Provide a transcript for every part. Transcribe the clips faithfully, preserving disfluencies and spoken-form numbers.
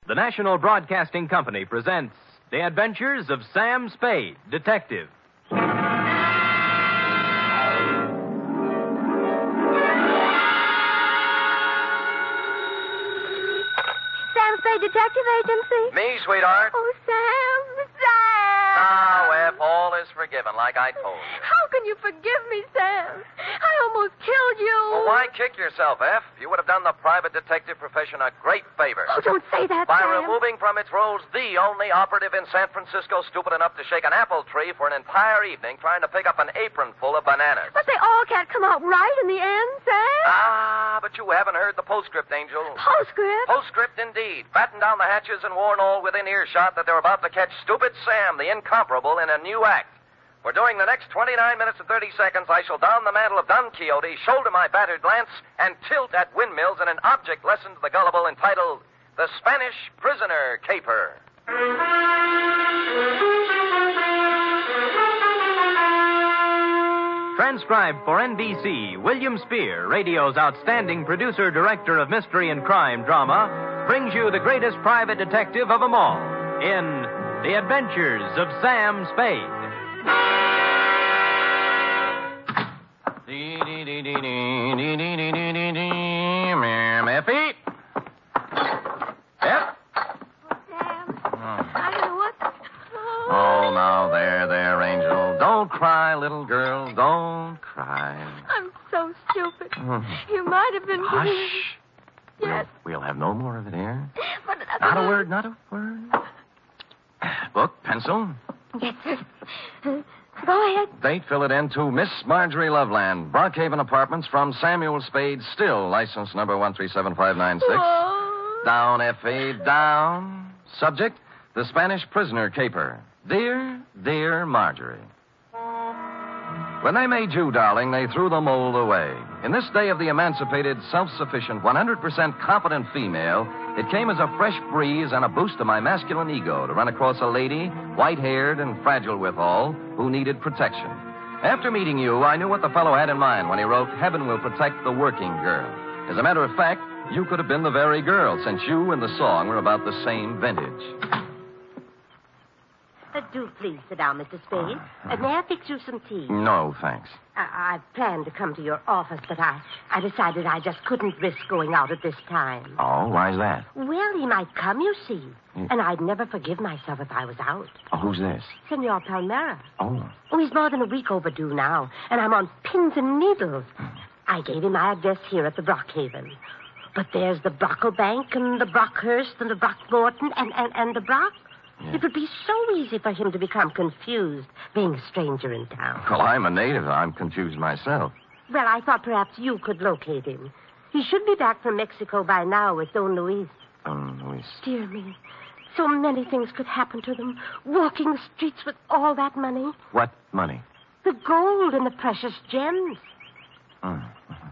the National Broadcasting Company presents The Adventures of Sam Spade, Detective. Sam Spade Detective Agency? Me, sweetheart. Oh, Sam, Sam! Now, F, all is forgiven, like I told you. How can you forgive me, Sam? I almost killed you. Well, why kick yourself, F? You would have done the private detective profession a great favor. Oh, don't say that, By Sam. removing from its rolls the only operative in San Francisco stupid enough to shake an apple tree for an entire evening trying to pick up an apron full of bananas. But they all can't come out right in the end, Sam. Ah, but you haven't heard the postscript, Angel. Postscript? Postscript, indeed. Batten down the hatches and warn all within earshot that they're about to catch Stupid Sam, the incomparable, in a new act. For during the next twenty-nine minutes and thirty seconds, I shall don the mantle of Don Quixote, shoulder my battered lance, and tilt at windmills in an object lesson to the gullible entitled The Spanish Prisoner Caper. Transcribed for N B C, William Spear, radio's outstanding producer-director of mystery and crime drama, brings you the greatest private detective of them all in The Adventures of Sam Spade. Effie? F? Sam, I don't know what... Oh. Oh, now, there, there, Angel. Don't cry, little girl. Don't cry. I'm so stupid. You might have been... Hush. Yes. We'll, we'll have no more of it here. But, uh, Not a word, not a word. Book, pencil. Yes, sir. Go ahead. Date, fill it in to Miss Marjorie Loveland, Brockhaven Apartments, from Samuel Spade, still license number one three seven five nine six. Oh. Down, Effie, down. Subject, the Spanish prisoner caper. Dear, dear Marjorie. When they made you, darling, they threw the mold away. In this day of the emancipated, self-sufficient, one hundred percent competent female, it came as a fresh breeze and a boost to my masculine ego to run across a lady, white-haired and fragile withal, who needed protection. After meeting you, I knew what the fellow had in mind when he wrote, Heaven will protect the working girl. As a matter of fact, you could have been the very girl, since you and the song were about the same vintage. Uh, do please sit down, Mister Spade. Uh, may I fix you some tea? No, thanks. I, I planned to come to your office, but I, I decided I just couldn't risk going out at this time. Oh, why's that? Well, he might come, you see. And I'd never forgive myself if I was out. Oh, who's this? Senor Palmera. Oh. Oh, he's more than a week overdue now, and I'm on pins and needles. I gave him my address here at the Brockhaven. But there's the Brocklebank and the Brockhurst and the Brockmorton and, and, and the Brock. Yeah. It would be so easy for him to become confused, being a stranger in town. Well, I'm a native. I'm confused myself. Well, I thought perhaps you could locate him. He should be back from Mexico by now with Don Luis. Don Luis. Dear me. So many things could happen to them. Walking the streets with all that money. What money? The gold and the precious gems. Mm.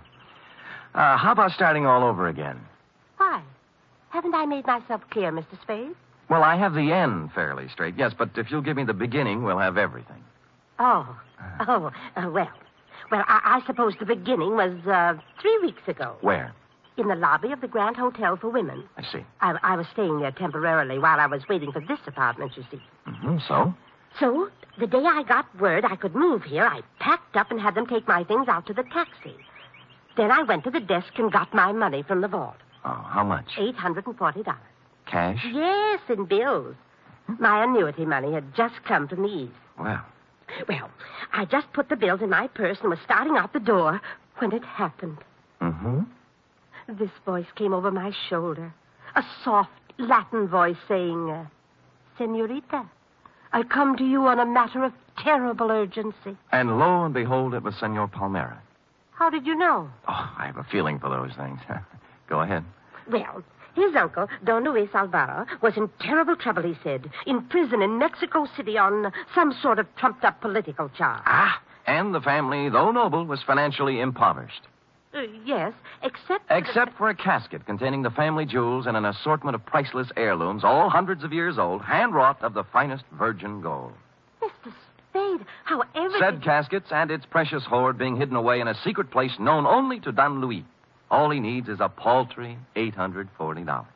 Uh, how about starting all over again? Why? Haven't I made myself clear, Mister Spade? Well, I have the end fairly straight, yes, but if you'll give me the beginning, we'll have everything. Oh. Oh, uh, well. Well, I, I suppose the beginning was uh, three weeks ago. Where? In the lobby of the Grand Hotel for Women. I see. I, I was staying there temporarily while I was waiting for this apartment, you see. Mm-hmm, so? So, the day I got word I could move here, I packed up and had them take my things out to the taxi. Then I went to the desk and got my money from the vault. Oh, how much? eight hundred forty dollars. Cash? Yes, in bills. My annuity money had just come from the East. Well. Well, I just put the bills in my purse and was starting out the door when it happened. Mm-hmm. This voice came over my shoulder. A soft Latin voice saying, uh, Senorita, I come to you on a matter of terrible urgency. And lo and behold, it was Senor Palmera. How did you know? Oh, I have a feeling for those things. Go ahead. Well, his uncle, Don Luis Alvaro, was in terrible trouble, he said. In prison in Mexico City on some sort of trumped-up political charge. Ah, and the family, though noble, was financially impoverished. Uh, yes, except... Except for a casket containing the family jewels and an assortment of priceless heirlooms, all hundreds of years old, hand-wrought of the finest virgin gold. Mister Spade, how everything... Said caskets and its precious hoard being hidden away in a secret place known only to Don Luis. All he needs is a paltry eight hundred forty dollars.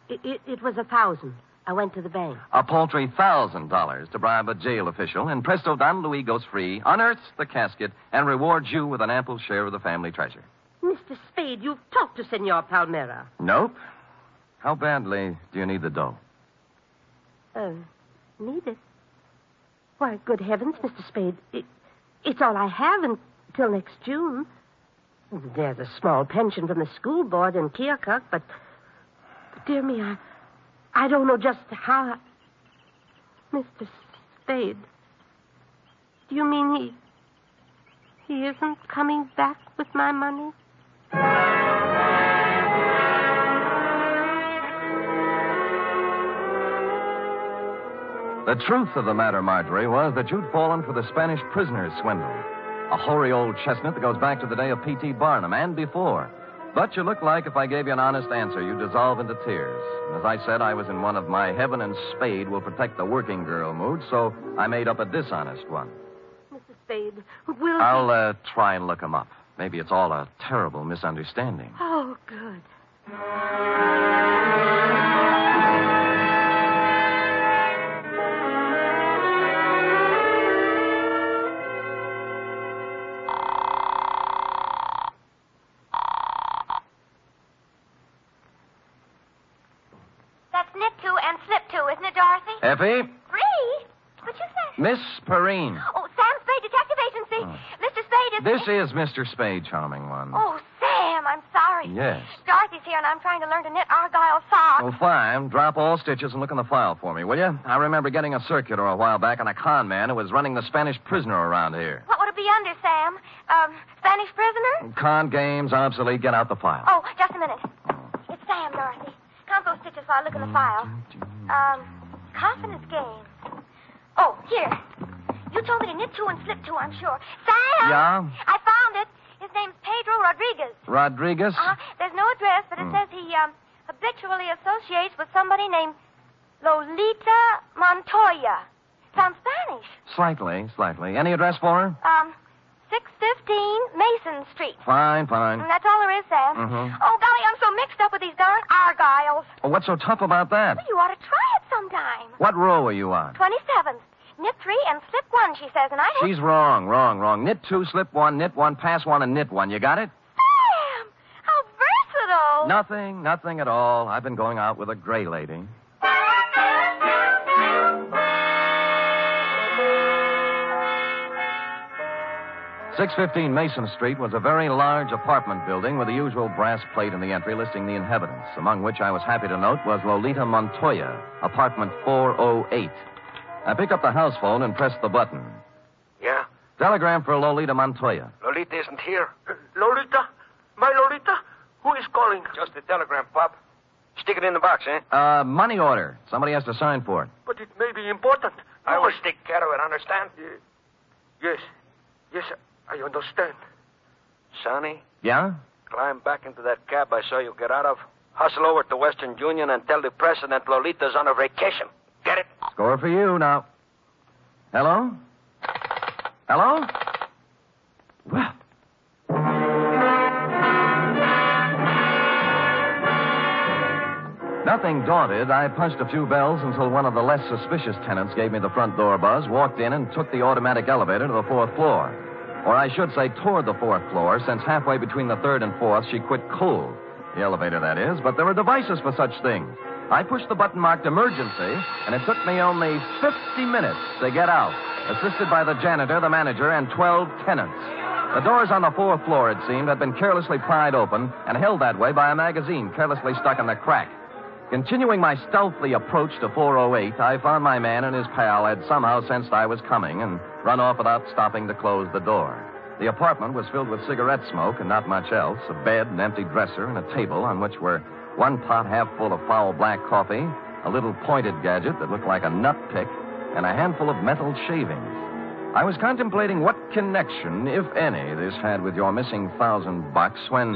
It, it, it was a thousand. I went to the bank. A paltry thousand dollars to bribe a jail official, and presto, Don Louis goes free, unearths the casket, and rewards you with an ample share of the family treasure. Mister Spade, you've talked to Senor Palmera. Nope. How badly do you need the dough? Uh, need it? Why, good heavens, Mister Spade, it, it's all I have until next June. There's a small pension from the school board in Keokuk, but, but dear me, I, I don't know just how. Mister Spade, do you mean he, he isn't coming back with my money? The truth of the matter, Marjorie, was that you'd fallen for the Spanish prisoner's swindle. A hoary old chestnut that goes back to the day of P T Barnum and before. But you look like if I gave you an honest answer, you'd dissolve into tears. And as I said, I was in one of my heaven and Spade will protect the working girl moods, so I made up a dishonest one. Mister Spade, will I'll he... uh, try and look him up. Maybe it's all a terrible misunderstanding. Oh, good. That's knit two and slip two, isn't it, Dorothy? Effie? Three? What'd you say? Miss Perrine. Oh, Sam Spade, Detective Agency. Oh. Mister Spade is... This is Mister Spade, charming one. Oh, Sam, I'm sorry. Yes. Dorothy's here, and I'm trying to learn to knit Argyle socks. Well, fine. Drop all stitches and look in the file for me, will you? I remember getting a circular a while back on a con man who was running the Spanish prisoner around here. What would it be under, Sam? Um, Spanish prisoner? Con games, obsolete. Get out the file. Oh, just a minute. It's Sam, Dorothy. Count those stitches while I look in the file. Um, confidence games. Oh, here. You told me to knit two and slip two, I'm sure. Sam! Yeah? I found it. His name's Pedro Rodriguez. Rodriguez? Uh-huh. There's no address, but it Hmm. says he, um, habitually associates with somebody named Lolita Montoya. Sounds Spanish. Slightly, slightly. Any address for her? Um, six fifteen Mason Street. Fine, fine. And that's all there is, Sam. Mhm. Oh, golly, I'm so mixed up with these darn Argyles. Oh, what's so tough about that? You ought to try it sometime. What row are you on? twenty-seventh. Knit three and slip one, she says, and I... She's wrong, wrong, wrong. Knit two, slip one, knit one, pass one, and knit one. You got it? Sam! How versatile! Nothing, nothing at all. I've been going out with a gray lady. six fifteen Mason Street was a very large apartment building with the usual brass plate in the entry listing the inhabitants, among which I was happy to note was Lolita Montoya, apartment four oh eight. I picked up the house phone and pressed the button. Yeah? Telegram for Lolita Montoya. Lolita isn't here. Lolita? My Lolita? Who is calling? Just a telegram, Pop. Stick it in the box, eh? Uh, money order. Somebody has to sign for it. But it may be important. I You will must- take care of it, understand? Ye- Yes. Yes, I understand. Sonny, Yeah? climb back into that cab I saw you get out of. Hustle over to Western Union and tell the president Lolita's on a vacation. Get it? Score for you now. Hello? Hello? Well. Nothing daunted, I punched a few bells until one of the less suspicious tenants gave me the front door buzz, walked in, and took the automatic elevator to the fourth floor. Or I should say toward the fourth floor, since halfway between the third and fourth, she quit cold. The elevator, that is, but there were devices for such things. I pushed the button marked emergency, and it took me only fifty minutes to get out, assisted by the janitor, the manager, and twelve tenants. The doors on the fourth floor, it seemed, had been carelessly pried open and held that way by a magazine carelessly stuck in the crack. Continuing my stealthy approach to four oh eight, I found my man and his pal had somehow sensed I was coming and run off without stopping to close the door. The apartment was filled with cigarette smoke and not much else, a bed, an empty dresser, and a table on which were one pot half full of foul black coffee, a little pointed gadget that looked like a nut pick, and a handful of metal shavings. I was contemplating what connection, if any, this had with your missing thousand bucks when...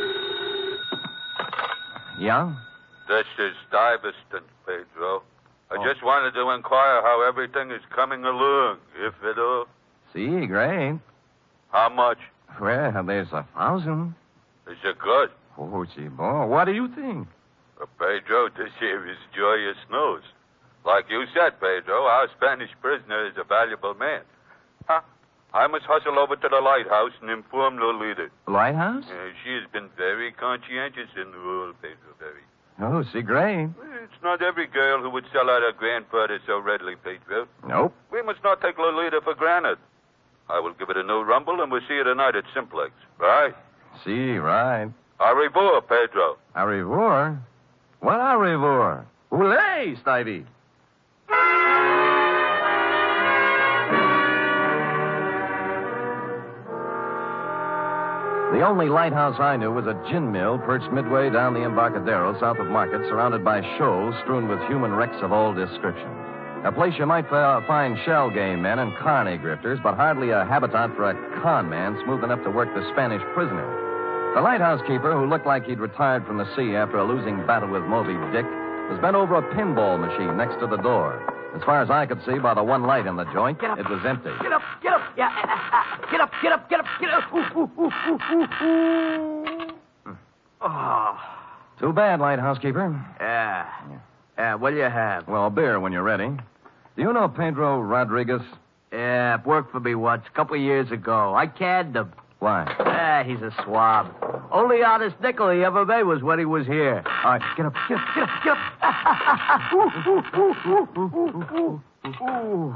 Yeah? This is Stuyvesant, Pedro. I Oh. just wanted to inquire how everything is coming along, if at all. See, great. How much? Well, there's a thousand. Is it good? Oh, gee, boy, what do you think? For Pedro, this here is joyous news. Like you said, Pedro, our Spanish prisoner is a valuable man. Huh? I must hustle over to the lighthouse and inform Lolita. Lighthouse? Uh, she has been very conscientious in the role, Pedro, very. Oh, see, Gray. It's not every girl who would sell out her grandfather so readily, Pedro. Nope. We must not take Lolita for granted. I will give it a new rumble, and we'll see her tonight at Simplex. Right? See, right. Au revoir, Pedro. Au revoir? What au revoir? Oulé, Stivey. The only lighthouse I knew was a gin mill perched midway down the Embarcadero south of Market, surrounded by shoals strewn with human wrecks of all descriptions. A place you might uh, find shell game men and carny grifters, but hardly a habitat for a con man smooth enough to work the Spanish prisoner. The lighthouse keeper, who looked like he'd retired from the sea after a losing battle with Moby Dick, was bent over a pinball machine next to the door. As far as I could see by the one light in the joint, it was empty. Get up, get up, yeah, uh, uh, get up, get up, get up, get up. Ooh, ooh, ooh, ooh, ooh, ooh. Oh. Too bad, lighthouse keeper. Yeah. Yeah, what do you have? Well, beer when you're ready. Do you know Pedro Rodriguez? Yeah, worked for me once, a couple of years ago. I canned him. Why? Ah, he's a swab. Only honest nickel he ever made was when he was here. All right, get up, get up, get up, get up. ooh, ooh, ooh, ooh, ooh, ooh.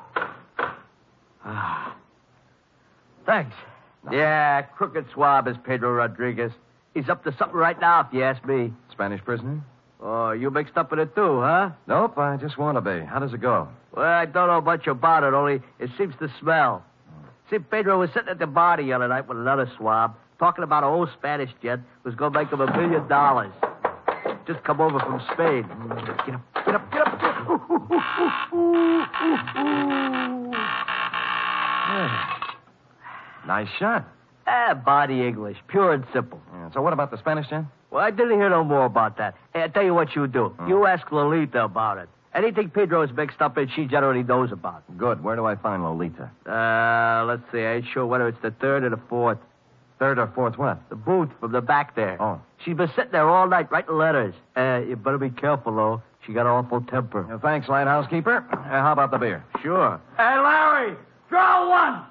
Ah. Thanks. Yeah, crooked swab is Pedro Rodriguez. He's up to something right now, if you ask me. Spanish prisoner? Oh, you mixed up in it too, huh? Nope, I just want to be. How does it go? Well, I don't know much about it, only it seems to smell. See, Pedro was sitting at the bar the other night with another swab, talking about an old Spanish jet who was going to make him a million dollars. Just come over from Spain. Get up, get up, get up. Get up. Ooh, ooh, ooh, ooh, ooh, ooh. Yeah. Nice shot. Ah, body English, pure and simple. Yeah, so what about the Spanish, Jen? Well, I didn't hear no more about that. Hey, I'll tell you what you do. Hmm. You ask Lolita about it. Anything Pedro is mixed up in, she generally knows about. Good. Where do I find Lolita? Uh, let's see. I ain't sure whether it's the third or the fourth. Third or fourth what? The booth from the back there. Oh. She's been sitting there all night writing letters. Uh, you better be careful, though. She got an awful temper. Uh, thanks, lighthouse keeper. Uh, how about the beer? Sure. Hey, Larry, draw one.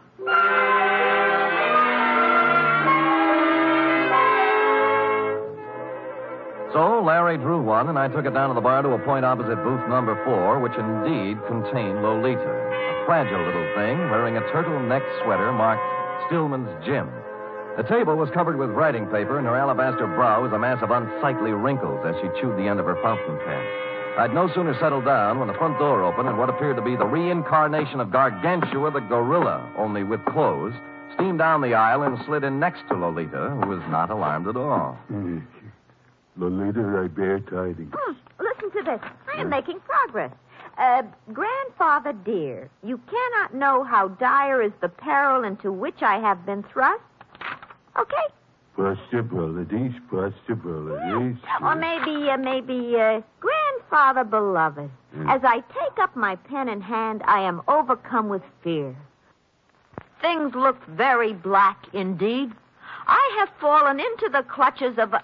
So Larry drew one, and I took it down to the bar to a point opposite booth number four, which indeed contained Lolita, a fragile little thing wearing a turtleneck sweater marked Stillman's Gym. The table was covered with writing paper, and her alabaster brow was a mass of unsightly wrinkles as she chewed the end of her fountain pen. I'd no sooner settled down when the front door opened and what appeared to be the reincarnation of Gargantua the gorilla, only with clothes, steamed down the aisle and slid in next to Lolita, who was not alarmed at all. Mm. Lolita, I bear tidings. Hmm, listen to this. I am making progress. Uh, grandfather dear, you cannot know how dire is the peril into which I have been thrust. Okay? Possible, it is possible, it is. Or maybe, uh, maybe, uh, grandfather beloved. Hmm. As I take up my pen in hand, I am overcome with fear. Things look very black indeed. I have fallen into the clutches of a...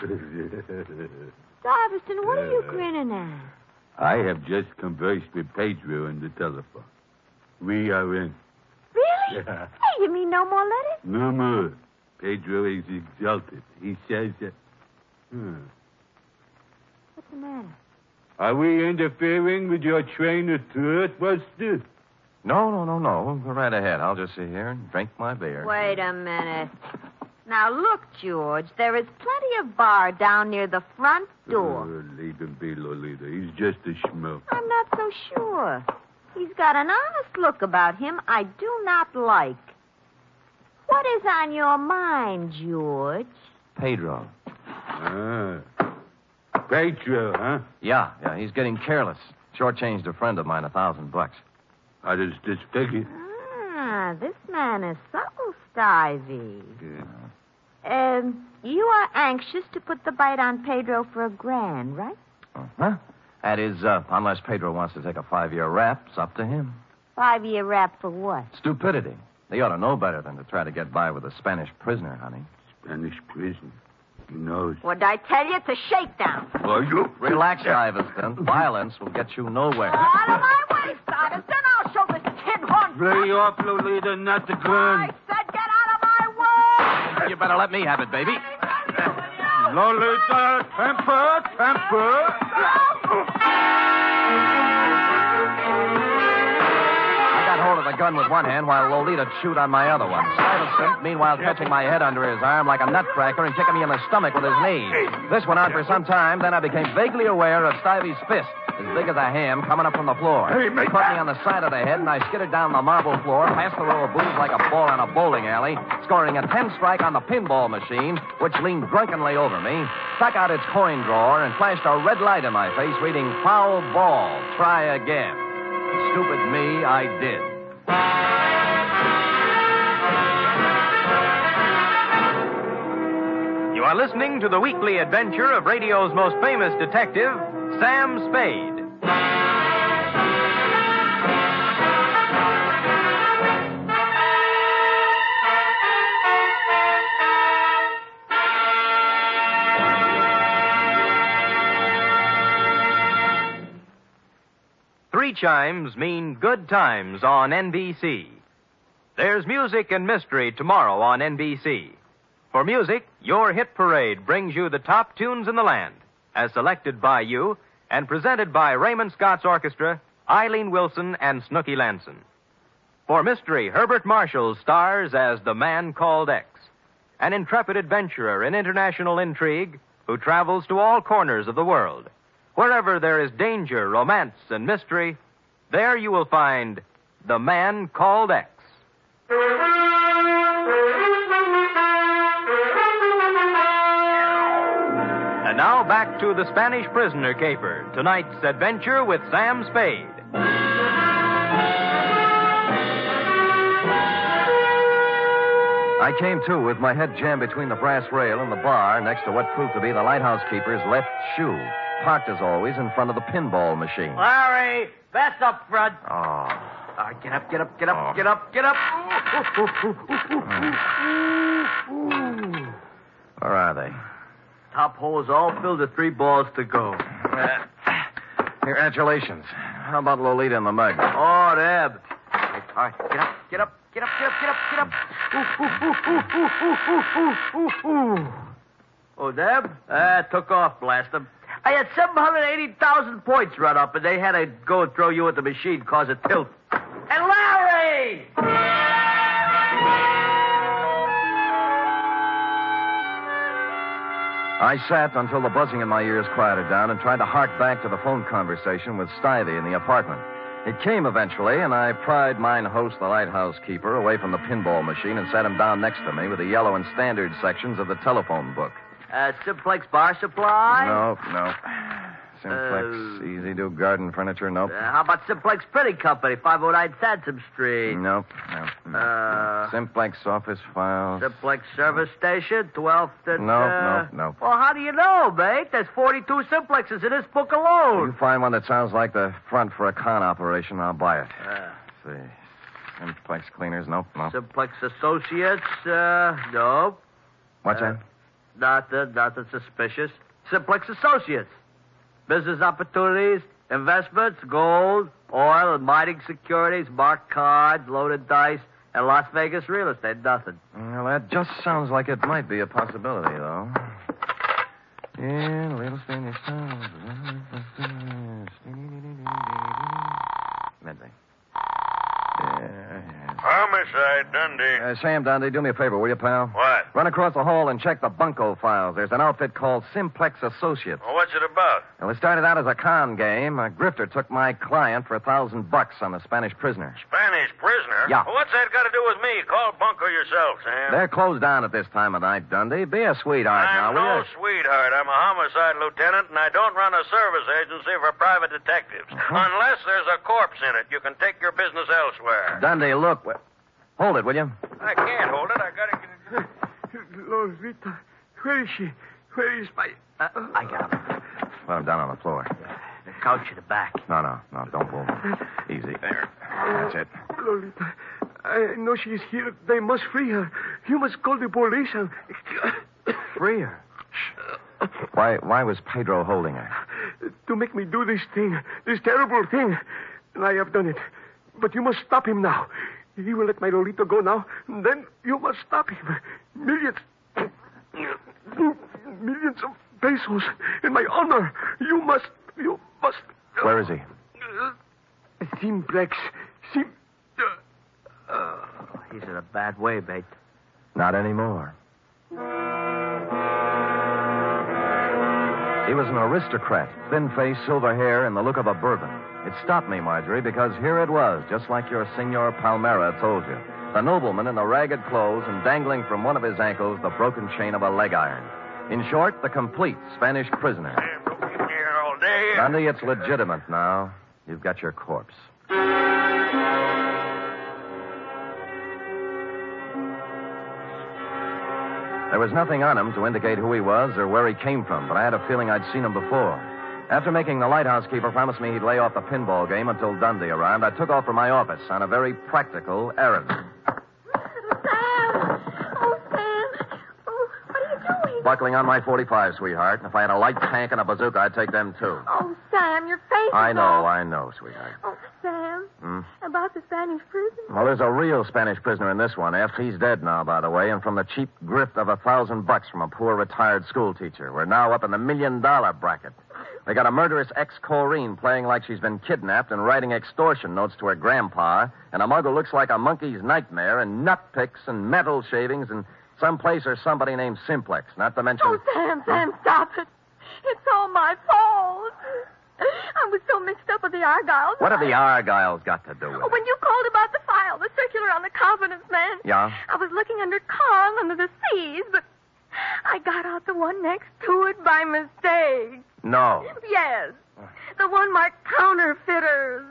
Darveston, what are you grinning at? I have just conversed with Pedro on the telephone. We are in. Really? Yeah. Hey, you mean no more letters? No more. Pedro is exalted. He says that... Hmm. What's the matter? Are we interfering with your train of thought, Buster? No, no, no, no. Go right ahead. I'll just sit here and drink my beer. Wait a minute. Now, look, George, there is plenty of bar down near the front door. Oh, leave him be, Lolita. He's just a schmuck. I'm not so sure. He's got an honest look about him I do not like. What is on your mind, George? Pedro. Ah. Pedro, huh? Yeah, yeah, he's getting careless. Shortchanged a friend of mine a thousand bucks. How does this figure? Ah, this man is subtle, Stivey. Yeah. Um, you are anxious to put the bite on Pedro for a grand, right? Uh-huh. That is, uh, unless Pedro wants to take a five-year rap, it's up to him. Five-year rap for what? Stupidity. They ought to know better than to try to get by with a Spanish prisoner, honey. Spanish prisoner. He knows. What'd I tell you? It's a shakedown. Are you? Relax, Stuyvesant. Violence will get you nowhere. Out of my way, Stuyvesant. I'll show this tin horn. Lay off, Lolita, not the I gun. said get out of my way. You better let me have it, baby. Lolita, temper, temper. I got hold of the gun with one hand while Lolita chewed on my other one. Stuyvesant, meanwhile, catching my head under his arm like a nutcracker and kicking me in the stomach with his knee. This went on for some time, then I became vaguely aware of Stuyvesant's fist, as big as a ham, coming up from the floor. Hey, He make put that- me on the side of the head, and I skidded down the marble floor, past the row of booths like a ball in a bowling alley, scoring a ten-strike on the pinball machine, which leaned drunkenly over me, stuck out its coin drawer, and flashed a red light in my face, reading, "Foul ball, try again." Stupid me, I did. You are listening to the weekly adventure of radio's most famous detective, Sam Spade. Three chimes mean good times on N B C. There's music and mystery tomorrow on N B C. For music, your hit parade brings you the top tunes in the land, as selected by you and presented by Raymond Scott's Orchestra, Eileen Wilson, and Snooky Lanson. For mystery, Herbert Marshall stars as the Man Called X, an intrepid adventurer in international intrigue who travels to all corners of the world. Wherever there is danger, romance, and mystery, there you will find the Man Called X. And now back to the Spanish Prisoner Caper, tonight's adventure with Sam Spade. I came to with my head jammed between the brass rail and the bar next to what proved to be the lighthouse keeper's left shoe, parked as always in front of the pinball machine. Larry, that's up front. Oh. All right, get up, get up, get up, Oh. get up, get up. Where are they? Top hole is all filled with three balls to go. Uh, congratulations. How about Lolita and the mug? Oh, Deb. All right, get up, get up, get up, get up, get up, get up. Ooh, ooh, ooh, ooh, ooh, ooh, ooh, ooh, ooh. Oh, Deb? Ah, took off, blast them. I had seven hundred eighty thousand points run up, and they had to go and throw you at the machine, cause a tilt. And Larry! I sat until the buzzing in my ears quieted down and tried to hark back to the phone conversation with Stivey in the apartment. It came eventually, and I pried mine host, the lighthouse keeper, away from the pinball machine and sat him down next to me with the yellow and standard sections of the telephone book. Uh, Simplex Bar Supply? Nope, nope. Simplex, Uh, Easy Do Garden Furniture, nope. Uh, how about Simplex Printing Company, five oh nine Sansom Street? Nope, nope. nope. Uh, Simplex Office Files. Simplex Service Station, twelfth and... Nope, uh... nope, nope. Well, how do you know, mate? There's forty-two Simplexes in this book alone. You find one that sounds like the front for a con operation, I'll buy it. Uh, Let's see. Simplex Cleaners, nope, nope. Simplex Associates, uh, no. What's uh, that? Nothing, nothing suspicious. Simplex Associates. Business opportunities, investments, gold, oil, and mining securities, marked cards, loaded dice, and Las Vegas real estate. Nothing. Well, that just sounds like it might be a possibility, though. Yeah, real estate is... Midday. Yeah. Homicide, Dundee. Uh, Sam Dundee, do me a favor, will you, pal? What? Run across the hall and check the bunco files. There's an outfit called Simplex Associates. Well, what's it about? Well, it started out as a con game. A grifter took my client for a thousand bucks on a Spanish prisoner. Spanish prisoner? Yeah. Well, what's that got to do with me? Call Bunko yourself, Sam. They're closed down at this time of night, Dundee. Be a sweetheart I'm now, will no you? sweetheart. I'm a homicide lieutenant, and I don't run a service agency for private detectives. Uh-huh. Unless there's a corpse in it, you can take your business elsewhere. Dundee, look. Well, hold it, will you? I can't hold it. I gotta get it. Lolita, where is she? Where is my... Uh, I got him. Put him down on the floor. The couch in the back. No, no, no, don't move. Easy. There. That's it. Lolita, I know she is here. They must free her. You must call the police and... Free her? Why, why was Pedro holding her? To make me do this thing, this terrible thing. And I have done it. But you must stop him now. He will let my Lolita go now. Then you must stop him. Millions. Millions of pesos in my honor. You must. You must. Where is he? Simplex. Sim. Uh, he's in a bad way, mate. Not anymore. He was an aristocrat, thin face, silver hair, and the look of a Bourbon. It stopped me, Marjorie, because here it was, just like your Senor Palmera told you. The nobleman in the ragged clothes and dangling from one of his ankles the broken chain of a leg iron. In short, the complete Spanish prisoner. Here all day. Dundee, it's legitimate now. You've got your corpse. There was nothing on him to indicate who he was or where he came from, but I had a feeling I'd seen him before. After making the lighthouse keeper promise me he'd lay off the pinball game until Dundee arrived, I took off for my office on a very practical errand. Sam! Oh, Sam! Oh, what are you doing? Buckling on my forty-five, sweetheart. If I had a light tank and a bazooka, I'd take them, too. Oh, Sam, your face I is know, all... I know, sweetheart. Oh, Sam. Hmm? About the Spanish prison? Well, there's a real Spanish prisoner in this one, F. He's dead now, by the way, and from the cheap grift of a thousand bucks from a poor retired school teacher. We're now up in the million-dollar bracket. They got a murderous ex-Corrine playing like she's been kidnapped and writing extortion notes to her grandpa, and a mug who looks like a monkey's nightmare, and nut picks and metal shavings, and someplace or somebody named Simplex, not to mention... Oh, Sam, Sam, stop it. It's all my fault. I was so mixed up with the Argyles. What have the Argyles got to do with it? When you called about the file, the circular on the confidence man. Yeah? I was looking under Carl under the C's, but I got out the one next to it by mistake. No. Yes. The one marked counterfeiters.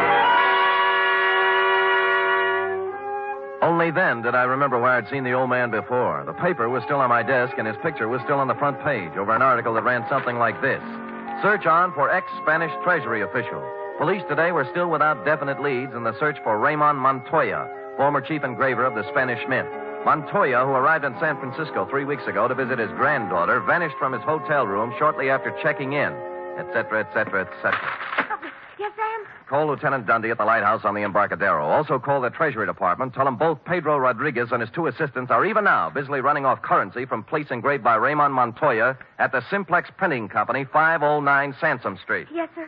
Only then did I remember where I'd seen the old man before. The paper was still on my desk, and his picture was still on the front page over an article that ran something like this. Search on for ex-Spanish Treasury official. Police today were still without definite leads in the search for Raymond Montoya, former chief engraver of the Spanish Mint. Montoya, who arrived in San Francisco three weeks ago to visit his granddaughter, vanished from his hotel room shortly after checking in, et cetera, et cetera, et cetera. Yes, Sam? Call Lieutenant Dundee at the lighthouse on the Embarcadero. Also call the Treasury Department. Tell them both Pedro Rodriguez and his two assistants are even now busily running off currency from plates engraved by Raymond Montoya at the Simplex Printing Company, five oh nine Sansom Street. Yes, sir.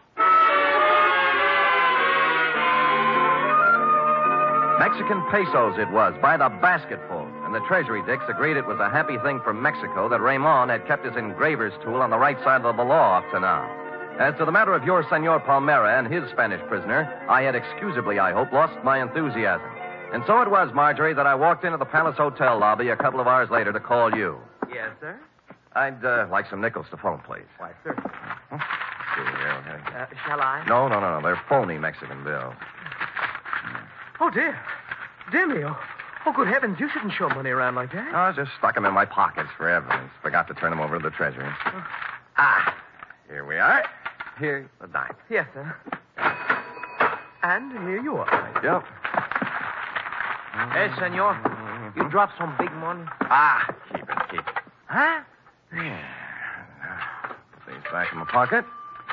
Mexican pesos it was, by the basketful. And the Treasury dicks agreed it was a happy thing for Mexico that Raymond had kept his engraver's tool on the right side of the law up to now. As to the matter of your Senor Palmera and his Spanish prisoner, I had excusably, I hope, lost my enthusiasm. And so it was, Marjorie, that I walked into the Palace Hotel lobby a couple of hours later to call you. Yes, sir? I'd uh, like some nickels to phone, please. Why, sir. Huh? Here, here. Uh, shall I? No, no, no, no. They're phony Mexican bills. Oh, dear. Dear me. Oh, oh, good heavens. You shouldn't show money around like that. I just stuck them in my pockets for evidence. Forgot to turn them over to the Treasury. Oh. Ah, here we are. Here's the dime. Yes, sir. And here you are. Yep. Hey, senor. You dropped some big money. Ah, keep it, keep it. Huh? Yeah. Put these back in my pocket.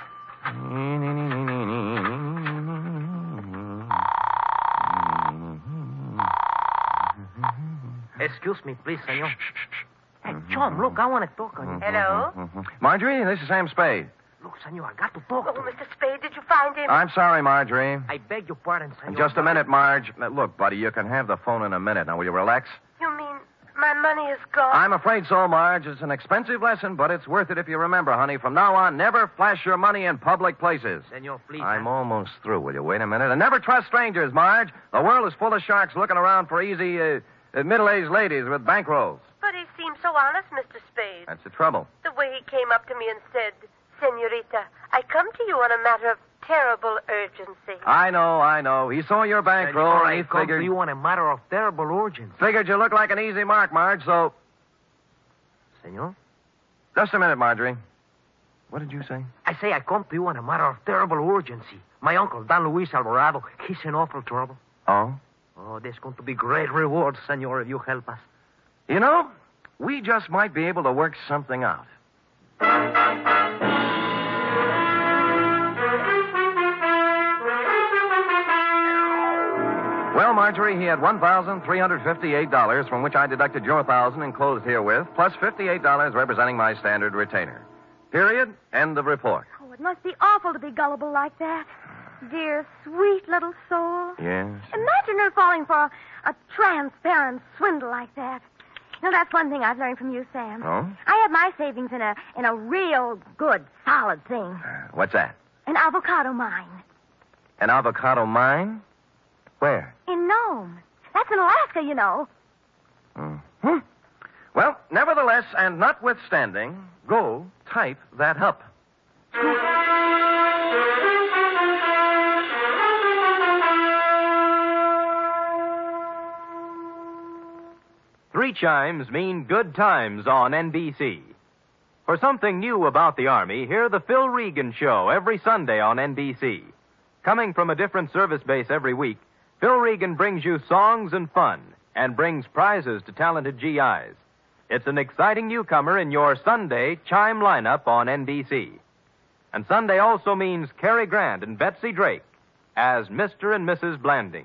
Excuse me, please, senor. Hey, Chum, look, I want to talk on you. Hello? Marjorie, this is Sam Spade. Look, senor, I got to talk Oh, to you. Mister Spade, did you find him? I'm sorry, Marjorie. I beg your pardon, senor. Just a minute, Marge. Now, look, buddy, you can have the phone in a minute. Now, will you relax? You mean my money is gone? I'm afraid so, Marge. It's an expensive lesson, but it's worth it if you remember, honey. From now on, never flash your money in public places. Senor, please. I'm huh? almost through. Will you wait a minute? And never trust strangers, Marge. The world is full of sharks looking around for easy, uh, uh, middle-aged ladies with bankrolls. But he seemed so honest, Mister Spade. That's the trouble. The way he came up to me and said, Senorita, I come to you on a matter of terrible urgency. I know, I know. He saw your bankroll Senor, and he I come figured... to you on a matter of terrible urgency. Figured you look like an easy mark, Marge, so... Senor? Just a minute, Marjorie. What did you say? I say I come to you on a matter of terrible urgency. My uncle, Don Luis Alvarado, he's in awful trouble. Oh? Oh, there's going to be great rewards, senor, if you help us. You know, we just might be able to work something out. Well, Marjorie, he had one thousand three hundred fifty-eight dollars, from which I deducted your one thousand dollars enclosed herewith, plus fifty-eight dollars representing my standard retainer. Period. End of report. Oh, it must be awful to be gullible like that. Dear, sweet little soul. Yes. Imagine her falling for a, a transparent swindle like that. You know, that's one thing I've learned from you, Sam. Oh? I have my savings in a in a real good, solid thing. Uh, what's that? An avocado mine. An avocado mine? Where? In Nome. That's in Alaska, you know. Mm-hmm. Well, nevertheless, and notwithstanding, go type that up. Three chimes mean good times on N B C. For something new about the Army, hear the Phil Regan Show every Sunday on N B C. Coming from a different service base every week, Phil Regan brings you songs and fun and brings prizes to talented G Is. It's an exciting newcomer in your Sunday chime lineup on N B C. And Sunday also means Cary Grant and Betsy Drake as Mister and Missus Blandings.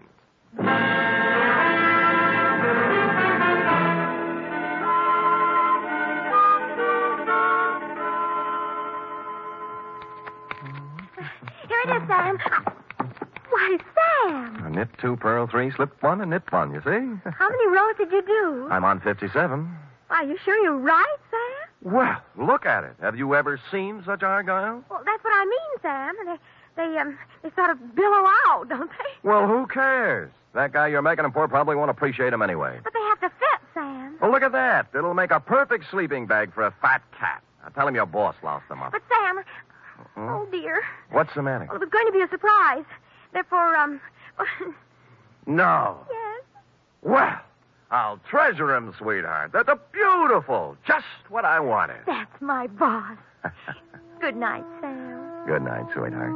Here it is, Sam. Why, Sam. A knit two, purl three, slip one, and knit one, you see? How many rows did you do? I'm on fifty-seven. Are you sure you're right, Sam? Well, look at it. Have you ever seen such argyle? Well, that's what I mean, Sam. They, they, um, they sort of billow out, don't they? Well, who cares? That guy you're making them for probably won't appreciate them anyway. But they have to fit, Sam. Well, look at that. It'll make a perfect sleeping bag for a fat cat. Now, tell him your boss lost them up. But, Sam, Hmm? oh, dear. What's the matter? Well, it was going to be a surprise. Therefore, um... No. Yes? Well, I'll treasure him, sweetheart. They're the beautiful. Just what I wanted. That's my boss. Good night, Sam. Good night, sweetheart.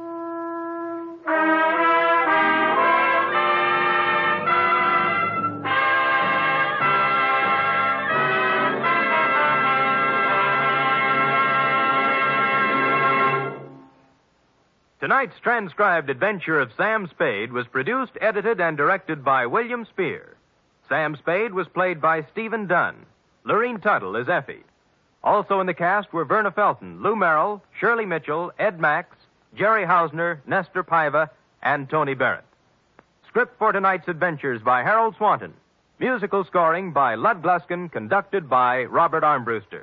Tonight's transcribed adventure of Sam Spade was produced, edited, and directed by William Spear. Sam Spade was played by Stephen Dunn. Lorene Tuttle is Effie. Also in the cast were Verna Felton, Lou Merrill, Shirley Mitchell, Ed Max, Jerry Hausner, Nestor Paiva, and Tony Barrett. Script for tonight's adventures by Harold Swanton. Musical scoring by Lud Gluskin, conducted by Robert Armbruster.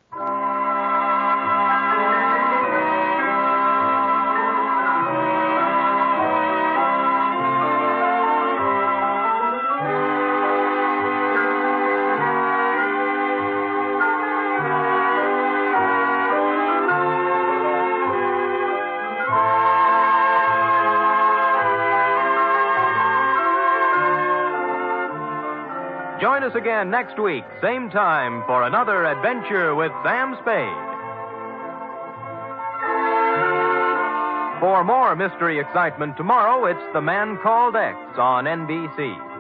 Join us again next week, same time, for another adventure with Sam Spade. For more mystery excitement tomorrow, it's The Man Called X on N B C.